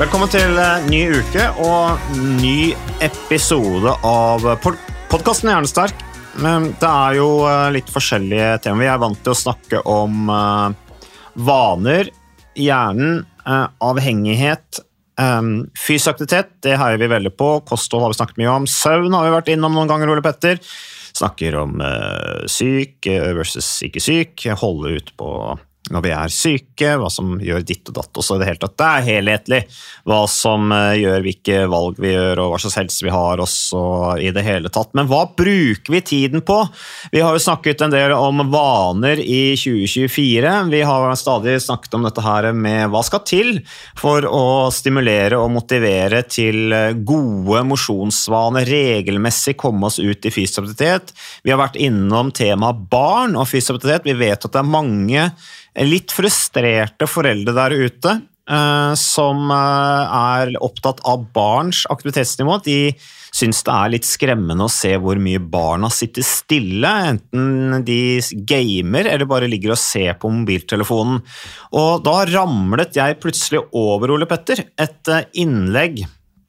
Velkommen til ny uke og ny episode av podcasten Hjernesterk. Det jo litt forskjellige temaer. Vi vant til å snakke om vaner, hjernen, avhengighet, fysisk aktivitet, det heier vi veldig på. Kosthold har vi snakket mye om. Søvn har vi vært innom noen ganger, Ole Petter. Snakker om syk versus ikke syk, holde ut på når vi syke, hva som gjør ditt og datt, og så det hele tatt. Det helhetlig hva som gjør hvilke valg vi gjør, og hva slags helse vi har også i det hele tatt. Men hva bruker vi tiden på? Vi har jo snakket en del om vaner i 2024. Vi har stadig snakket om dette her med hva skal til for å stimulere og motivere til gode mosjonsvaner, regelmessig komme oss ut i fysisk aktivitet. Vi har vært innom temaet barn og fysisk aktivitet. Vi vet at det mange litt frustrerte foreldre der ute som opptatt av barns aktivitetsnivå. De synes det litt skremmende å se hvor mye barna sitter stille, enten de gamer eller bare ligger og ser på mobiltelefonen. Og da ramlet jeg plutselig over, Ole Petter, et innlegg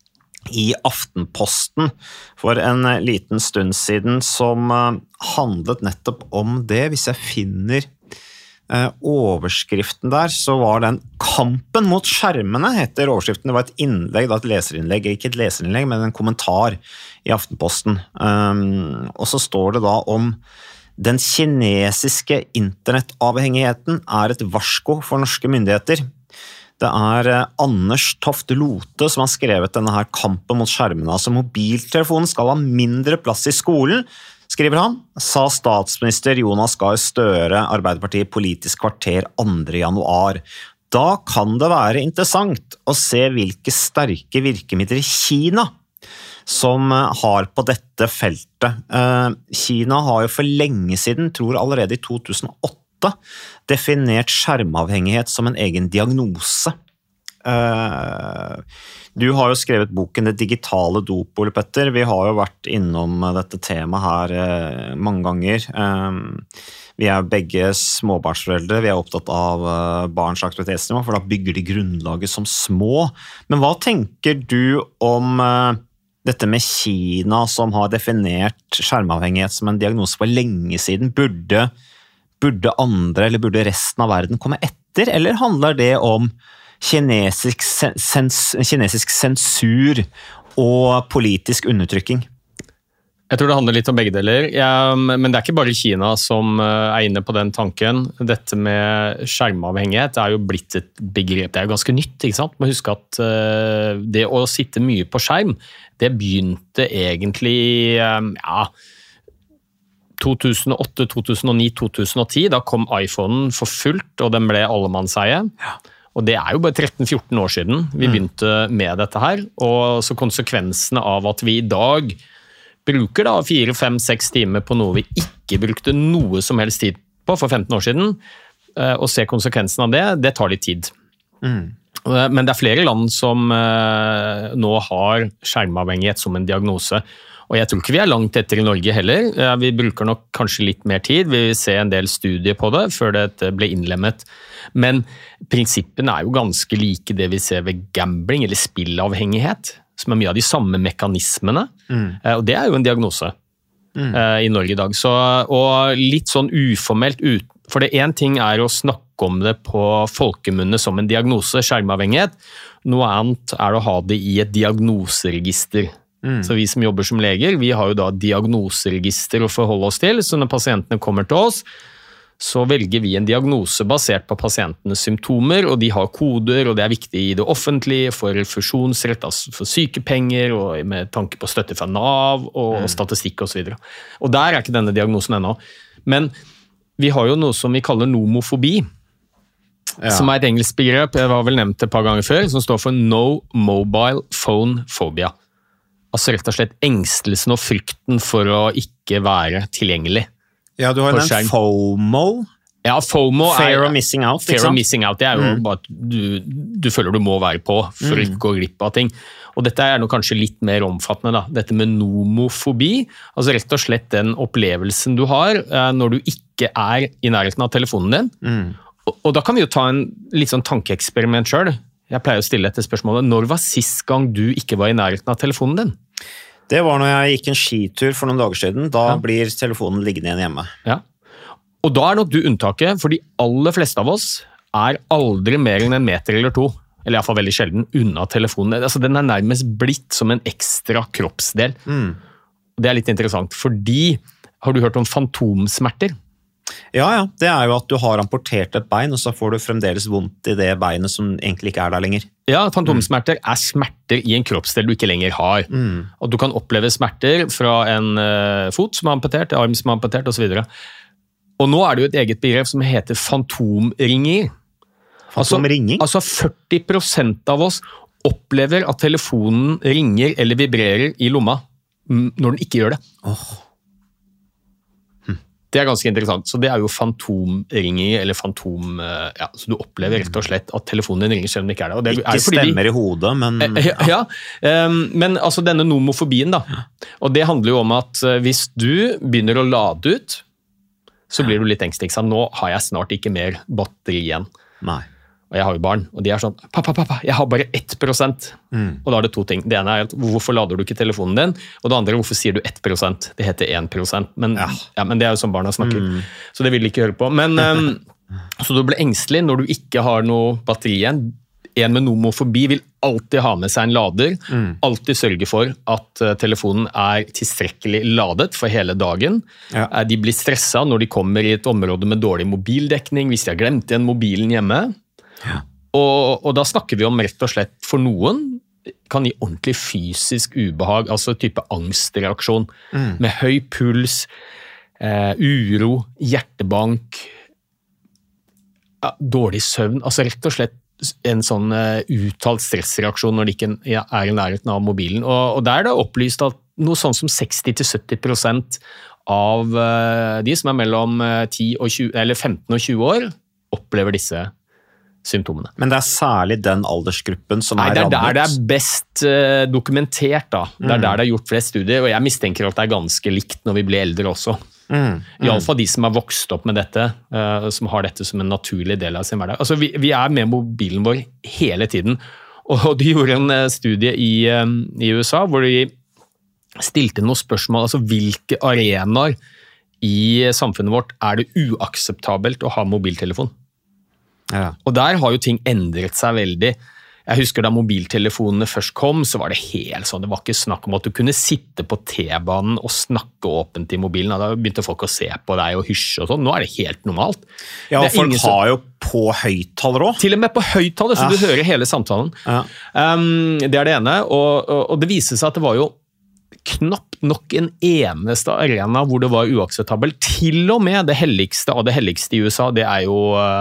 i Aftenposten for en liten stund siden som handlet nettopp om det. Hvis jeg finner overskriften der, så var den «Kampen mot skjermene» heter overskriften. Det var et innlegg, et leserinnlegg, ikke et leserinnlegg, men en kommentar i Aftenposten. Og så står det da om den kinesiske internettavhengigheten et varsko for norske myndigheter. Det Anders Toft Lote som har skrevet denne her kampen mot skjermene. Altså mobiltelefonen skal ha mindre plass i skolen, skriver han, sa statsminister Jonas Gahr Støre, Arbeiderpartiet Politisk kvarter 2. januar. Da kan det være interessant å se hvilke sterke virkemidler Kina som har på dette feltet. Kina har jo for lenge siden, tror allerede i 2008, definert skjermavhengighet som en egen diagnose. Du har jo skrevet boken Det digitale dop, Ole Petter. Vi har jo vært innom dette temaet her mange ganger. Vi begge småbarnsforeldre, vi opptatt av barns aktivitetsnivå, for da bygger de grunnlaget som små. Men hva tenker du om dette med Kina som har definert skjermavhengighet som en diagnose for lenge siden? Burde andre eller burde resten av verden komme etter, eller handler det om kinesisk sensur og politisk undertrykking? Jeg tror det handler litt om begge deler, men det ikke bare Kina som inne på den tanken. Dette med skjermavhengighet jo blitt et begrep, det jo ganske nytt, ikke sant? Man husker at det å sitte mye på skjerm, det begynte egentlig i 2008, 2009, 2010. Da kom iPhonen for fullt, og den ble allemannseie. Ja. Og det jo bare 13-14 år siden vi begynte med dette her, og så konsekvensene av at vi i dag bruker da 4, 5, 6 timer på noe vi ikke brukte noe som helst tid på for 15 år siden, og se konsekvensen av det tar litt tid. Men det flere land som nå har skjermavhengighet som en diagnose, og jeg tror ikke vi langt etter i Norge heller. Vi bruker nok kanskje litt mer tid. Vi vil se en del studier på det før det ble innlemmet. Men prinsippene jo ganske like det vi ser ved gambling eller spillavhengighet, som mye av de samme mekanismene. Og det jo en diagnose i Norge i dag. Så, og litt sånn uformelt ut. For det en ting å snakke om det på folkemunne som en diagnose, skjermavhengighet. Noe annet å ha det i et diagnoseregister. Så vi som jobber som leger, vi har jo da diagnoseregister å forholde oss til, så når pasientene kommer til oss, så velger vi en diagnose basert på pasientenes symptomer, og de har koder, og det viktig i det offentlige for refusjonsrett, altså for sykepenger, og med tanke på støtte fra NAV, og statistikk og så videre. Og der ikke denne diagnosen ennå. Men vi har jo noe som vi kaller nomofobi, som et engelsk begrep, jeg var vel nevnt et par ganger før, som står for No Mobile Phone Phobia. Altså rett og slett engstelsen og frykten for å ikke være tilgjengelig. Ja, du har den FOMO. Ja, FOMO Fear of missing out. Fear of missing out, det jo bare at du føler du må være på for å ikke gå glipp av ting. Og dette noe kanskje litt mer omfattende da. Dette med nomofobi, altså rett og slett den opplevelsen du har når du ikke i nærheten av telefonen din. Og da kan vi jo ta en litt sånn tankeeksperiment selv. Jeg pleier å stille dette spørsmålet. Når var sist gang du ikke var i nærheten av telefonen din? Det var når jeg gikk en skitur for noen dager siden. Da blir telefonen liggende igjen hjemme. Ja. Og da nok du unntaket, for de aller fleste av oss aldri mer enn 1 meter eller 2, eller i hvert fall veldig sjelden, unna telefonen. Altså, den nærmest blitt som en ekstra kroppsdel. Det litt interessant, fordi har du hørt om fantomsmerter? Ja, det jo at du har amputert et bein, og så får du fremdeles vondt i det beinet som egentlig ikke der lenger. Ja, fantomsmerter smerter i en kroppsdel du ikke lenger har. Og du kan oppleve smerter fra en fot som amputert, arm som amputert, og så videre. Og nå det jo et eget begrep som heter fantomringer. Fantomringing? Altså 40% av oss opplever at telefonen ringer eller vibrerer i lomma når den ikke gjør det. Det ganske interessant. Så det jo fantomringer, eller fantom... Ja, så du opplever rett og slett at telefonen ringer selv om det ikke det. Og det ikke stemmer i hodet, men... Ja, men altså denne nomofobien da. Og det handler jo om at hvis du begynner å lade ut, så blir du litt engstelig. Nå har jeg snart ikke mer batteri igjen. Nei. Og jeg har jo barn, og de sånn, pappa, jeg har bare 1%. Og da det 2 ting. Det ene hvorfor lader du ikke telefonen din? Og det andre, hvorfor sier du 1%? Det heter 1%. Men, men det jo som barna snakker. Så det vil de ikke høre på. Men, så du blir engstelig når du ikke har noe batteri igjen. En med nomofobi vil alltid ha med seg en lader. Alltid sørge for at telefonen tilstrekkelig ladet for hele dagen. De blir stresset når de kommer i et område med dårlig mobildekning, hvis de har glemt igjen mobilen hjemme. Og da snakker vi om rett og slett for noen kan gi ordentlig fysisk ubehag, altså type angstreaksjon med høy puls, uro, hjertebank, dårlig søvn, altså rett og slett en sånn uttalt stressreaksjon når de ikke i nærheten av mobilen. Og der det opplyst at noe sånn som 60-70% av de som mellom 10 og 20, eller 15 og 20 år opplever disse symptomene. Men det særlig den aldersgruppen som rammet? Nei, det det best dokumentert da. Det der det gjort flest studier, og jeg mistenker at det ganske likt når vi blir eldre også. I alle fall de som har vokst opp med dette, som har dette som en naturlig del av sin hverdag. Altså, vi med mobilen vår hele tiden, og de gjorde en studie i USA, hvor de stilte noen spørsmål, altså hvilke arenaer i samfunnet vårt det uakseptabelt å ha mobiltelefon? Ja. Og der har jo ting endret seg veldig. Jeg husker da mobiltelefonene først kom, så var det helt sånn, det var ikke snakk om at du kunne sitte på T-banen og snakke åpent i mobilen. Da begynte folk å se på deg og hysje og sånn. Nå det helt normalt. Ja, folk har jo på høyttaler også. Til og med på høyttaler, så du hører hele samtalen. Ja. Det det ene, og det viste seg at det var jo knapt nok en eneste arena hvor det var uakseptabelt. Til og med det helligste av det helligste i USA, det jo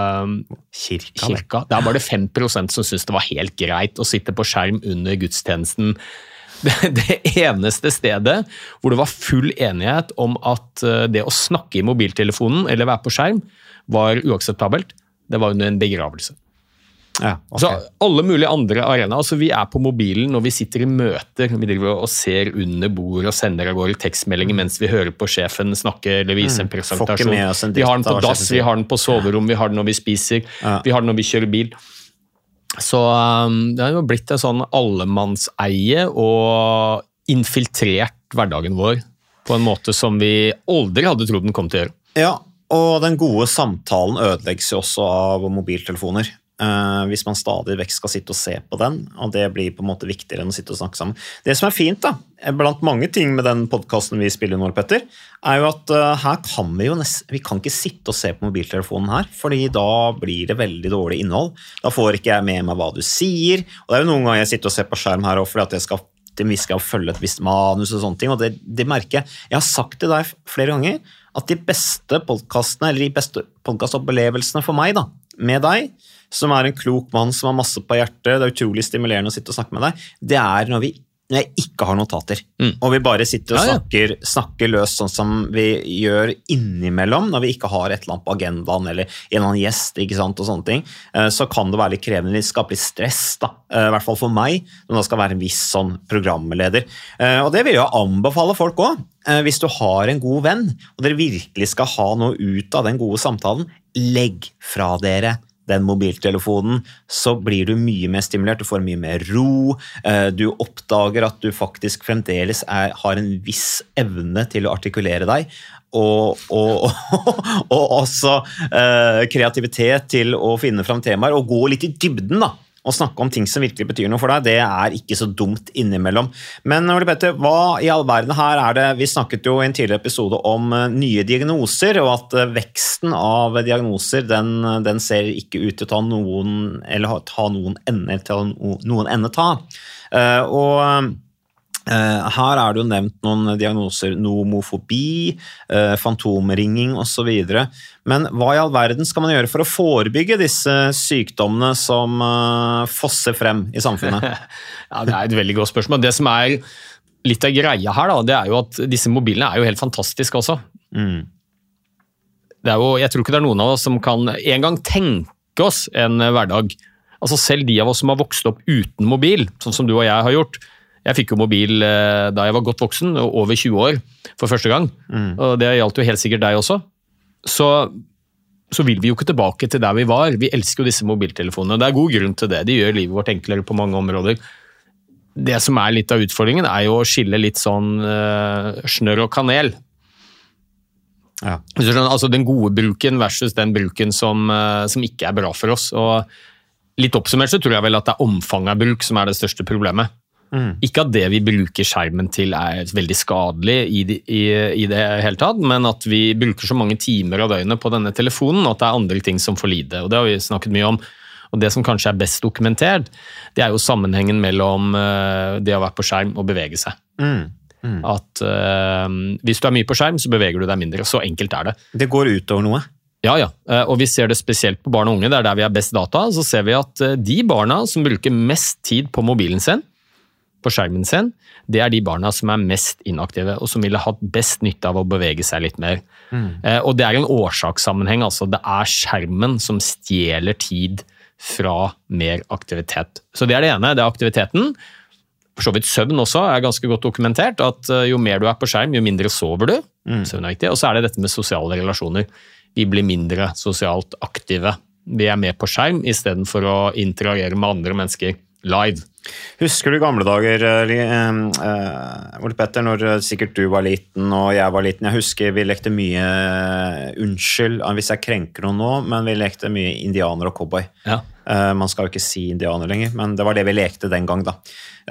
kirka. Der var det 5% som syntes det var helt greit å sitte på skjerm under gudstjenesten. Det eneste stedet hvor det var full enighet om at det å snakke i mobiltelefonen eller være på skjerm var uakseptabelt, det var under en begravelse. Ja, okay. Så alle mulige andre arenaer, altså vi på mobilen når vi sitter i møter, vi driver og ser under bord og sender av våre tekstmeldinger mens vi hører på sjefen snakke eller vise en presentasjon. Vi har den på dass, vi har den på soverom, vi har den når vi spiser, vi har den når vi kjører bil. Så det jo blitt en sånn allemannseie og infiltrert hverdagen vår på en måte som vi aldri hadde trodd den kom til å gjøre. Ja, og den gode samtalen ødelegges jo også av mobiltelefoner. Hvis man stadig vekk skal sitte og se på den, og det blir på en måte viktigere enn å sitte og snakke sammen. Det som fint da, blant mange ting med den podcasten vi spiller nå, Petter, jo at her kan vi kan ikke sitte og se på mobiltelefonen her, fordi da blir det veldig dårlig innhold. Da får ikke jeg med meg hva du sier, og det jo noen ganger jeg sitter og ser på skjerm her, fordi at vi skal følge et visst manus og sånne ting, og det merker jeg. Jeg har sagt til deg flere ganger, at de beste podcastene, eller de beste podcastopplevelsene for meg da, med deg, som en klok mann som har masse på hjertet, det utrolig stimulerende å sitte og snakke med deg, det når jeg ikke har notater, og vi bare sitter og snakker løs sånn som vi gjør innimellom, når vi ikke har et eller annet på agendaen, eller en eller annen gjest, ikke sant, og sånne ting, så kan det være litt krevende, det skaper litt stress da, i hvert fall for meg, når det skal være en viss sånn programleder. Og det vil jeg anbefale folk også, hvis du har en god venn, og dere virkelig skal ha noe ut av den gode samtalen, legg fra dere den mobiltelefonen, så blir du mye mer stimulert, du får mye mer ro, du oppdager at du faktisk fremdeles har en viss evne til å artikulere deg, og også kreativitet til å finne frem temaer, og gå litt i dybden da, og snakke om ting som virkelig betyr noe for deg, det ikke så dumt innimellom. Men Ole Petter, hva i all verden her det? Vi snakket jo i en tidligere episode om nye diagnoser, og at veksten av diagnoser, den ser ikke ut til å ta noen ende. Her det jo nevnt noen diagnoser, nomofobi, fantomringing og så videre. Men hva i all verden skal man gjøre for å forebygge disse sykdommene som fosser frem i samfunnet? Ja, det et veldig godt spørsmål. Det som litt av greia her, da, det jo at disse mobilene jo helt fantastiske også. Det jo, jeg tror ikke det noen av oss som kan en gang tenke oss en hverdag. Altså selv de av oss som har vokst opp uten mobil, sånn som du og jeg har gjort. Jeg fikk jo mobil da jeg var godt voksen, over 20 år for første gang. Og det gjaldt jo helt sikkert deg også. Så vil vi jo ikke tilbake til der vi var. Vi elsker jo disse mobiltelefonene, og det god grunn til det. De gjør livet vårt enklere på mange områder. Det som litt av utfordringen jo å skille litt sånn snørr og kanel. Ja. Altså den gode bruken versus den bruken som ikke bra for oss. Og litt oppsummert så tror jeg vel at det omfanget av bruk som det største problemet. Ikke at det vi bruker skjermen til veldig skadelig i det hele tatt, men at vi bruker så mange timer av døgnet på denne telefonen, at det andre ting som får lide. Og det har vi snakket mye om. Og det som kanskje best dokumentert, det jo sammenhengen mellom det å være på skjerm og bevege seg. At hvis du mye på skjerm, så beveger du deg mindre. Så enkelt det. Det går utover noe? Ja, og vi ser det spesielt på barn og unge, det der vi har best data, så ser vi at de barna som bruker mest tid på mobilen sin, på skjermen sin, det de barna som mest inaktive, og som ville hatt best nytte av å bevege seg litt mer. Og det en årsakssammenheng, altså det skjermen som stjeler tid fra mer aktivitet. Så det det ene, det aktiviteten. For så vidt søvn også ganske godt dokumentert, at jo mer du på skjerm, jo mindre sover du. Søvn viktig. Og så det dette med sosiale relasjoner. Vi blir mindre sosialt aktive. Vi med på skjerm i stedet for å interagere med andre mennesker live. Husker du gamle dager, Ole Petter, når sikkert du var liten og jeg var liten? Jeg husker vi lekte mye, unnskyld hvis jeg krenker noe nå, men vi lekte mye indianer og cowboy. Ja. Man skal jo ikke si indianer lenger, men det var det vi lekte den gang da.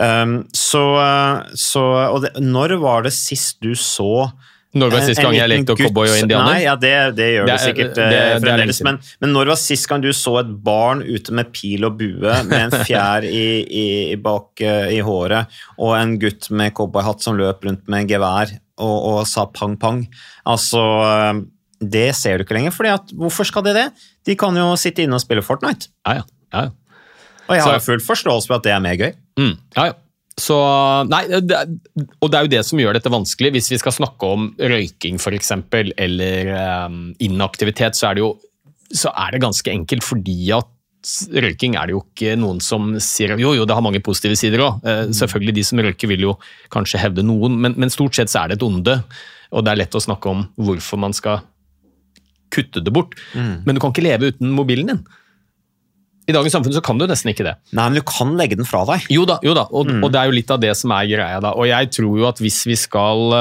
Når var det sist du så Når var sist gang jeg lekte cowboy og indianer? Nei, ja, det gjør du sikkert fremdeles, men når var sist gang du så et barn ute med pil og bue, med en fjær bak i håret, og en gutt med cowboyhatt som løp rundt med gevær og sa pang pang? Altså, det ser du ikke lenger, fordi hvorfor skal det? De kan jo sitte inne og spille Fortnite. Ja. Og jeg har full forståelse for at det mer gøy. Ja. Så, nei, og det jo det som gjør dette vanskelig. Hvis vi skal snakke om røyking for eksempel, eller inaktivitet, så det ganske enkelt, fordi at røyking det jo ikke noen som sier jo, det har mange positive sider også. Selvfølgelig de som røyker vil jo kanskje hevde noen, men stort sett så det et onde, og det lett å snakke om hvorfor man skal kutte det bort. Men du kan ikke leve uten mobilen din. I dagens samfunn så kan du nesten ikke det. Nei, men du kan legge den fra deg. Jo da, og det jo litt av det som greia da. Og jeg tror jo at hvis vi skal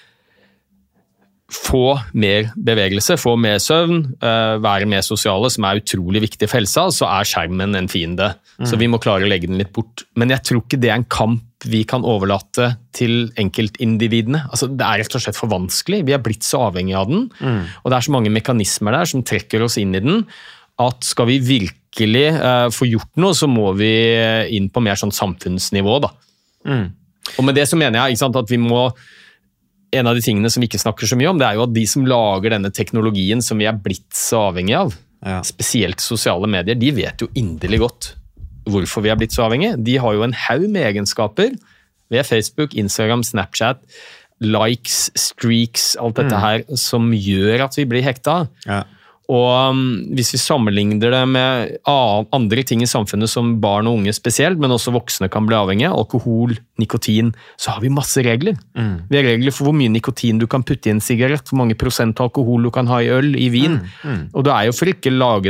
få mer bevegelse, få mer søvn, være mer sosiale, som utrolig viktig for helsa, så skjermen en fiende. Så vi må klare å legge den litt bort. Men jeg tror ikke det en kamp vi kan overlate til enkeltindividene. Altså, det rett og slett for vanskelig. Vi blitt så avhengig av den, og det så mange mekanismer der som trekker oss inn i den, at skal vi virkelig få gjort noe, så må vi inn på mer sånn samfunnsnivå da. Og med det så mener jeg, ikke sant, at vi må en av de tingene som vi ikke snakker så mye om, det jo at de som lager denne teknologien som vi blitt så avhengig av, spesielt sosiale medier, de vet jo inderlig godt hvorfor vi blitt så avhengig. De har jo en haug med egenskaper ved Facebook, Instagram, Snapchat, likes, streaks, alt dette her, som gjør at vi blir hekta. Og hvis vi sammenligner det med andre ting i samfunnet som barn og unge spesielt, men også voksne kan bli avhengige, alkohol, nikotin, så har vi masse regler. Vi har regler for hvor mye nikotin du kan putte i en sigarett, hvor mange prosent alkohol du kan ha i øl, i vin. Og det jo for ikke lage det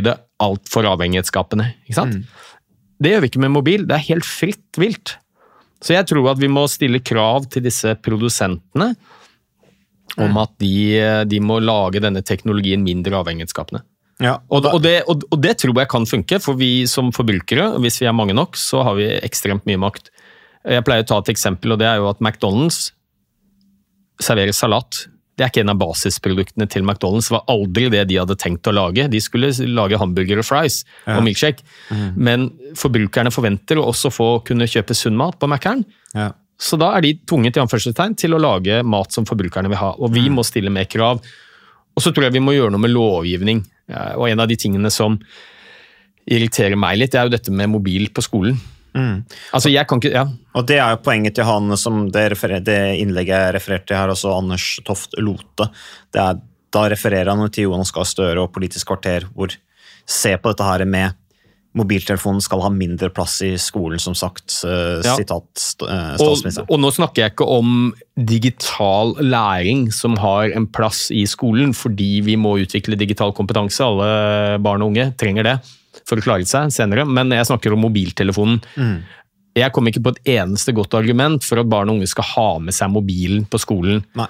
alt for avhengighetsskapende, ikke sant? Det gjør vi ikke med mobil, det helt fritt vilt. Så jeg tror at vi må stille krav til disse produsentene om at de må lage denne teknologien mindre avhengighetsskapende. Ja, og det tror jeg kan funke, for vi som forbrukere, hvis vi mange nok, så har vi ekstremt mye makt. Jeg pleier å ta et eksempel, og det jo at McDonald's serverer salat. Det ikke en av basisproduktene til McDonald's, det var aldri det de hadde tenkt å lage. De skulle lage hamburger og fries og milkshake, men forbrukerne forventer å også få kunne kjøpe sunn mat på Mac-eren. Ja. Så da de tvunget i anførselstegn til å lage mat som forbrukerne vil ha, og vi må stille mer krav. Og så tror jeg vi må gjøre noe med lovgivning. Og en av de tingene som irriterer meg litt, jo dette med mobil på skolen. Altså jeg kan ikke, Og det jo poenget til han som det innlegget jeg refererte til her, også Anders Toft Lote. Da refererer han til Jonas Gahr Støre og Politisk kvarter, hvor se på dette her med mobiltelefonen skal ha mindre plass i skolen, som sagt, sitat statsminister. Og nå snakker jeg ikke om digital læring som har en plass i skolen, fordi vi må utvikle digital kompetanse, alle barn og unge trenger det for å klare seg senere, men jeg snakker om mobiltelefonen. Jeg kommer ikke på et eneste godt argument for at barn og unge skal ha med seg mobilen på skolen. Nei.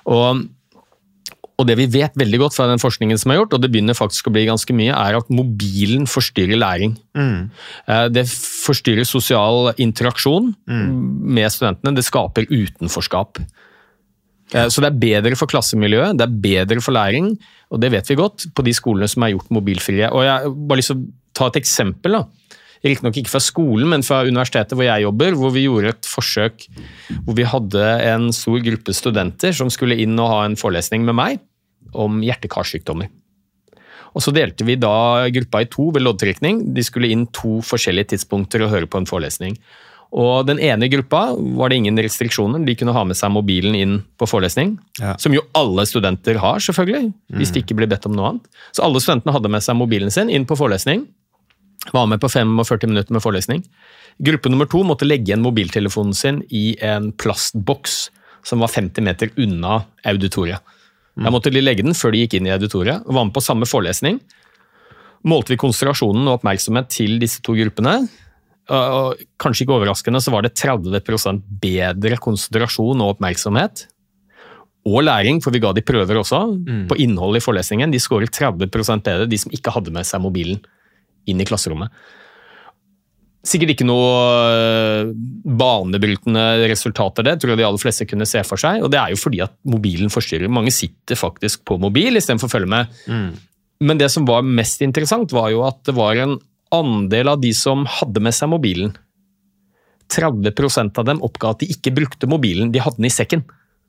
Og det vi vet veldig godt fra den forskningen som gjort, og det begynner faktisk å bli ganske mye, at mobilen forstyrrer læring. Det forstyrrer sosial interaksjon med studentene, det skaper utenforskap. Så det bedre for klassemiljøet, det bedre for læring, og det vet vi godt på de skolene som gjort mobilfrie. Og jeg bare lyst til å ta et eksempel da. Riktig nok ikke fra skolen, men fra universitetet hvor jeg jobber, hvor vi gjorde et forsøk hvor vi hadde en stor gruppe studenter som skulle inn og ha en forelesning med meg om hjerte-karsykdommer. Og så delte vi da gruppa i 2 ved loddtrekning. De skulle inn 2 forskjellige tidspunkter og høre på en forelesning. Og den ene gruppa var det ingen restriksjoner, de kunne ha med seg mobilen inn på forelesning, som jo alle studenter har selvfølgelig, hvis de ikke blir bedt om noe annet. Så alle studentene hadde med seg mobilen sin inn på forelesning, var med på 45 minutter med forelesning. Gruppe nummer 2 måtte legge igjen mobiltelefonen sin i en plastboks som var 50 meter unna auditoriet. Da måtte de legge den før de gikk inn i auditoriet, og var med på samme forelesning. Målte vi konsentrasjonen og oppmerksomhet til disse 2 gruppene, og kanskje ikke overraskende så var det 30% bedre konsentrasjon og oppmerksomhet, og læring, for vi ga de prøver også, på innhold i forelesningen. De skåret 30% bedre, de som ikke hadde med seg mobilen inn i klasserommet. Sikkert ikke noe banebrytende resultater det, tror jeg de aller fleste kunne se for seg, og det jo fordi at mobilen forstyrrer. Mange sitter faktisk på mobil i stedet for å følge med. Men det som var mest interessant var jo at det var en andel av de som hadde med seg mobilen. 30% av dem oppga at de ikke brukte mobilen, de hadde den i sekken.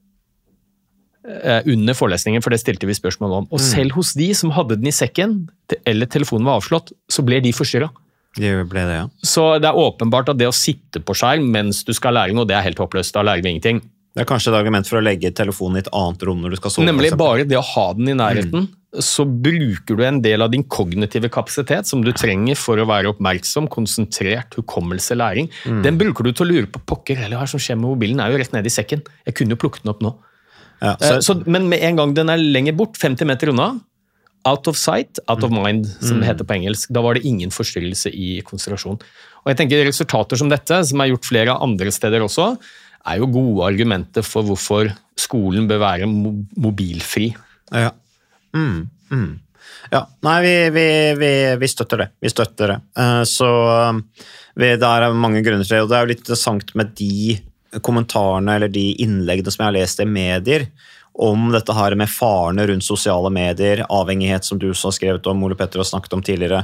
Under forelesningen, for det stilte vi spørsmål om. Og selv hos de som hadde den i sekken, eller telefonen var avslått, så ble de forstyrret. Det ble det, ja. Så det åpenbart at det å sitte på skjerm mens du skal lære noe, det helt håpløst, da lærer vi ingenting. Det kanskje et argument for å legge telefonen i et annet rom når du skal sove. Nemlig bare det å ha den i nærheten, så bruker du en del av din kognitive kapasitet som du trenger for å være oppmerksom, konsentrert, hukommelse, læring. Den bruker du til å lure på pokker, eller hva som skjer med mobilen, jo rett ned i sekken. Jeg kunne jo plukket den opp nå. Ja, men med en gang den lenger bort, 50 meter unna, out of sight, out of mind, som det heter på engelsk, da var det ingen forstyrrelse i konsentrasjon. Og jeg tenker resultater som dette, som gjort flere andre steder også, jo gode argumenter for hvorfor skolen bør være mobilfri. Ja. Ja, nei, vi støtter det. Vi støtter det. Så det mange grunner til det, og det jo litt interessant med de kommentarene eller de innleggene som jeg har lest i medier om dette her med farene rundt sosiale medier, avhengighet som du også har skrevet om, Ole Petter har snakket om tidligere,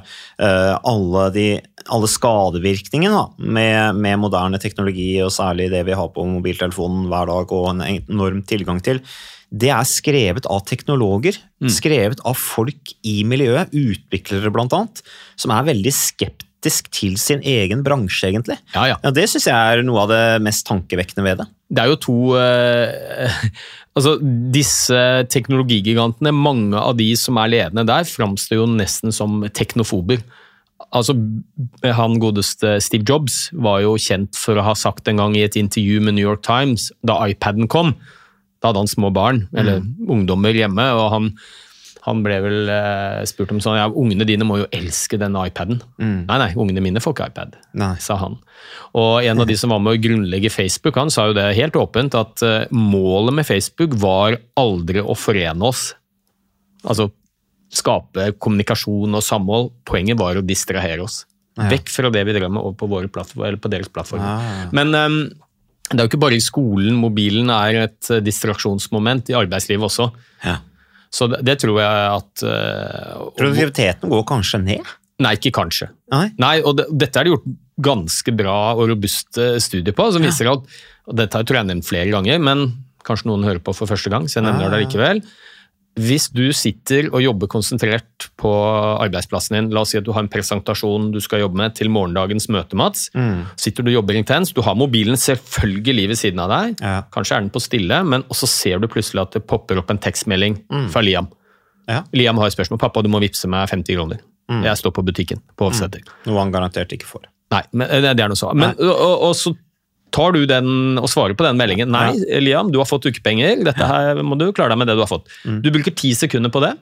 alle skadevirkningene med moderne teknologi, og særlig det vi har på mobiltelefonen hver dag og en enorm tilgang til, det skrevet av teknologer, skrevet av folk i miljøet, utviklere blant annet, som veldig skeptisk til sin egen bransje egentlig. Ja, det synes jeg noe av det mest tankevekkende ved det. Det jo 2... altså, disse teknologigigantene, mange av de som ledende der, fremstår jo nesten som teknofober. Altså, han godeste Steve Jobs var jo kjent for å ha sagt en gang i et intervju med New York Times, da iPaden kom, da hadde han små barn, eller ungdommer hjemme, og Han ble vel spurt om sånn, ja, ungene dine må jo elske den iPaden. Nei, ungene mine får ikke iPad, sa han. Og en av de som var med å grunnlegge Facebook, han sa jo det helt åpent, at målet med Facebook var aldri å forene oss. Altså, skape kommunikasjon og samhold. Poenget var å distrahere oss. Vekk fra det vi drømmer over på våre plattformer, eller på deres plattformer. Men det er jo ikke bare i skolen, mobilen er et distraksjonsmoment i arbeidslivet også. Ja. Så det tror jeg at... Produktiviteten går kanskje ned? Nei, ikke kanskje. Nei, og dette er det gjort ganske bra og robust studier på, som viser at, og dette tror jeg nevnt flere ganger, men kanskje noen hører på for første gang, så jeg nevner det likevel. Hvis du sitter og jobber konsentrert på arbeidsplassen din, la oss si at du har en presentasjon du skal jobbe med til morgendagens møte, Mats, sitter du og jobber intens, du har mobilen selvfølgelig ved siden av deg, kanskje er den på stille, men også ser du plutselig at det popper opp en tekstmelding fra Liam. Liam har et spørsmål, pappa du må vippse meg 50 kroner. Jeg står på butikken på Hofseter. Noe han garantert ikke får. Nei, men det er noe så. Men, og så tar du den og svarer på den meldingen. Nei, Liam, du har fått ukepenger. Dette her må du klare deg med det du har fått. Du bruker 10 sekunder på det.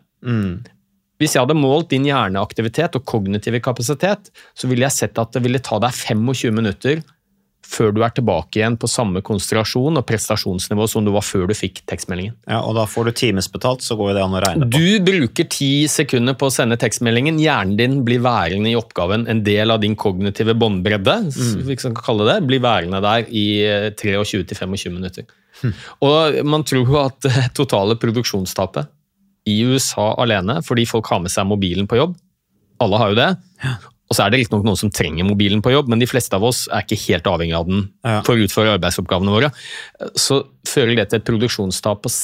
Hvis jeg hadde målt din hjerneaktivitet og kognitive kapasitet, så ville jeg sett at det ville ta deg 25 minutter før du er tilbake igjen på samme konsentrasjon og prestasjonsnivå som du var før du fikk tekstmeldingen. Ja, og da får du timesbetalt, så går det an å regne på. Du bruker 10 sekunder på å sende tekstmeldingen. Hjernen din blir værende i oppgaven. En del av din kognitive båndbredde, vi kan kalle det, blir værende der i 23-25 minutter. Og man tror jo at totale produksjonstapet i USA alene, fordi folk har med seg mobilen på jobb, alle har jo det, og så er det riktignok noen som trenger mobilen på jobb, men de fleste av oss er ikke helt avhengig av den for å utføre arbeidsoppgavene våre. Så fører det til et produksjonstap på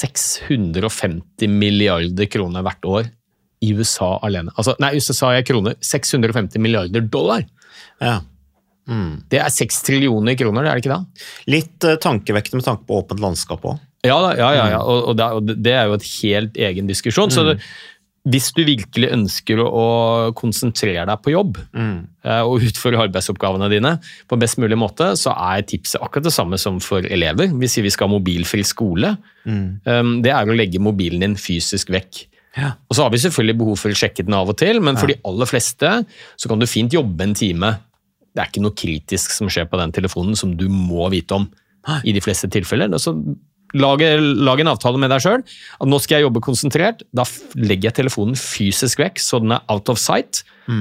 650 milliarder kroner hvert år i USA alene. Altså, nei, USA er kroner. 650 milliarder dollar. Ja. Det er 6 trillioner kroner, det er det ikke da? Litt tankevekkende med tanke på åpent landskap også. Ja, og det er jo et helt egen diskusjon, så hvis du virkelig ønsker å konsentrere deg på jobb og utføre arbeidsoppgavene dine på best mulig måte, så er tipset akkurat det samme som for elever. Vi sier vi skal ha mobilfri skole. Det er å legge mobilen din fysisk vekk. Ja. Og så har vi selvfølgelig behov for å sjekke den av og til, men for de aller fleste så kan du fint jobbe en time. Det er ikke noe kritisk som skjer på den telefonen som du må vite om i de fleste tilfeller. Så lag en avtale med deg selv, at nå skal jeg jobbe konsentrert, da legger jeg telefonen fysisk vekk, så den er out of sight.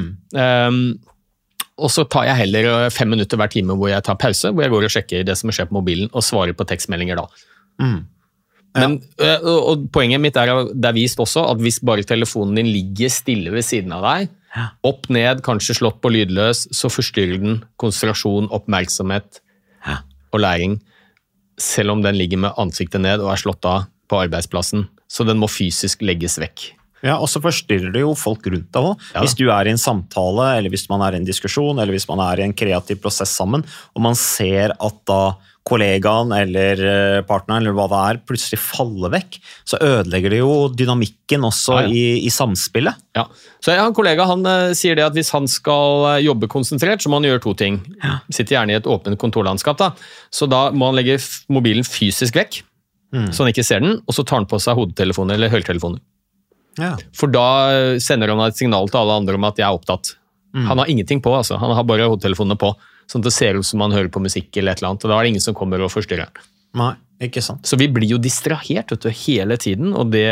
Og så tar jeg heller 5 minutter hver time hvor jeg tar pause, hvor jeg går og sjekker det som skjer på mobilen, og svarer på tekstmeldinger da. Men, og poenget mitt er, det er vist også, at hvis bare telefonen din ligger stille ved siden av deg, opp, ned, kanskje slått på lydløs, så forstyrrer den konsentrasjon, oppmerksomhet og læring, selv om den ligger med ansiktet ned og er slått av på arbeidsplassen. Så den må fysisk legges vekk. Ja, og så forstyrrer det jo folk rundt deg også. Hvis du er i en samtale, eller hvis man er i en diskusjon, eller hvis man er i en kreativ prosess sammen, og man ser at da kollegaen eller partneren, eller hva det er, plutselig faller vekk, så ødelegger det jo dynamikken også i samspillet. Ja, så jeg har en kollega, han sier det at hvis han skal jobbe konsentrert, så må han gjøre 2 ting. Sitter gjerne i et åpent kontorlandskap da, så da må han legge mobilen fysisk vekk, så han ikke ser den, og så tar han på seg hodetelefoner eller høretelefoner. Ja. For da sender han et signal til alle andre om at jeg er opptatt. Han har ingenting på, altså. Han har bare hodetelefonene på, sånn at det ser ut som han hører på musikk eller et eller annet, og da er det ingen som kommer og forstyrrer. Nei, ikke sant. Så vi blir jo distrahert hele tiden, og det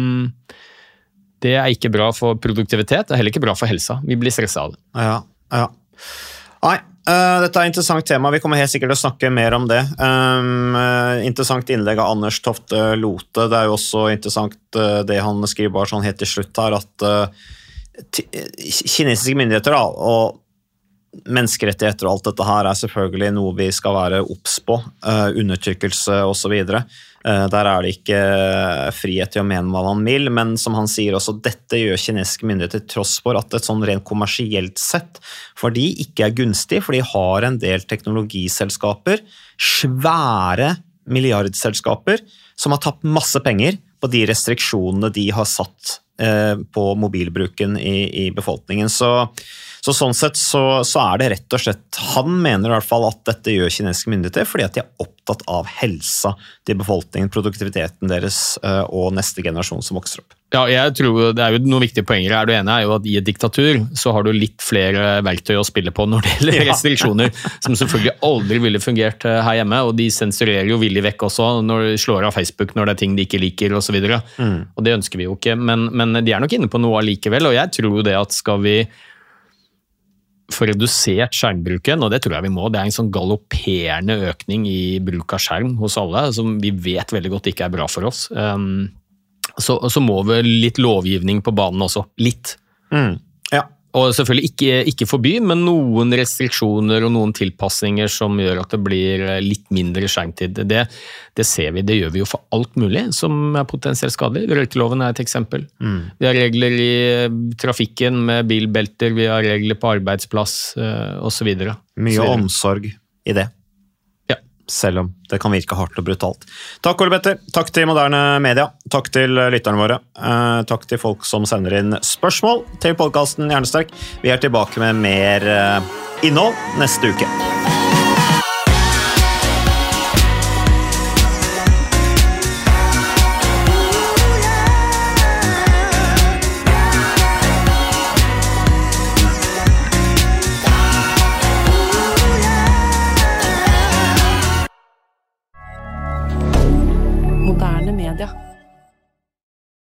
er ikke bra for produktivitet, det er heller ikke bra for helsa. Vi blir stresset av det. Ja. Nei, dette er et interessant tema, vi kommer helt sikkert til å snakke mer om det. Interessant innlegg av Anders Toft Lote, det er jo også interessant det han skriver bare sånn helt til slutt her, at kinesiske myndigheter og menneskerettigheter og alt dette her er selvfølgelig noe vi skal være obs på, undertrykkelse og så videre. Der er det ikke frihet til å mene hva man vil, men som han sier også, dette gjør kinesiske myndigheter tross for at et sånn rent kommersielt sett, for de ikke er gunstig, for de har en del teknologiselskaper, svære milliardselskaper, som har tapt masse penger på de restriksjonene de har satt på mobilbruken i befolkningen. Så Så sånn sett så det rett og slett, han mener i hvert fall at dette gjør kinesiske myndigheter fordi at de opptatt av helsa til befolkningen, produktiviteten deres og neste generasjon som vokser opp. Ja, jeg tror det jo noen viktige poenger her. Det ene jo at i et diktatur så har du litt flere verktøy å spille på når det gjelder restriksjoner, som selvfølgelig aldri ville fungert her hjemme, og de sensurerer jo villig vekk også når de slår av Facebook når det ting de ikke liker og så videre. Og det ønsker vi jo ikke, men de nok inne på noe allikevel, og jeg tror jo det at skal vi få redusert skjermbruken, og det tror jeg vi må, det en sånn galopperende økning i bruk av skjerm hos alle, som vi vet veldig godt ikke bra for oss. Så må vel litt lovgivning på banen også. Litt. Ja. Og selvfølgelig ikke forby, men noen restriksjoner og noen tilpassninger som gjør at det blir litt mindre skjermtid. Det ser vi, det gjør vi jo for alt mulig som potensielt skadelig. Røykeloven et eksempel. Vi har regler i trafikken med bilbelter, vi har regler på arbeidsplass og så videre. Mye omsorg i det. Selv om det kan virke hardt og brutalt. Takk, Ole Petter. Takk til Moderne Media. Takk til lytterne våre. Takk til folk som sender inn spørsmål til podcasten Hjernesterk. Vi tilbake med mer innhold neste uke. Moderne Media.